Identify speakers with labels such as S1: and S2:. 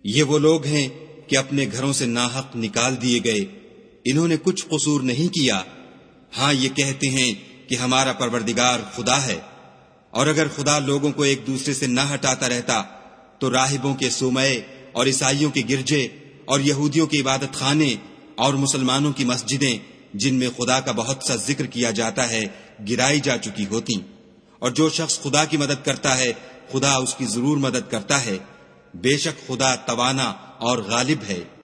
S1: ये वो लोग हैं कि अपने घरों से नाहक निकाल दिए गए, इन्होंने कुछ कसूर नहीं किया। हाँ, ये कहते हैं कि हमारा परवरदिगार खुदा है, और अगर खुदा लोगों को एक दूसरे से न हटाता रहता तो राहिबों के सुमये और ईसाइयों के गिरजे और यहूदियों के इबादत खाने और मुसलमानों की मस्जिदें, जिनमें खुदा का बहुत सा जिक्र किया जाता है, गिराई जा चुकी होती। और जो शख्स खुदा की मदद करता है, खुदा उसकी जरूर मदद करता है। बेशक खुदा तवाना और गालिब है।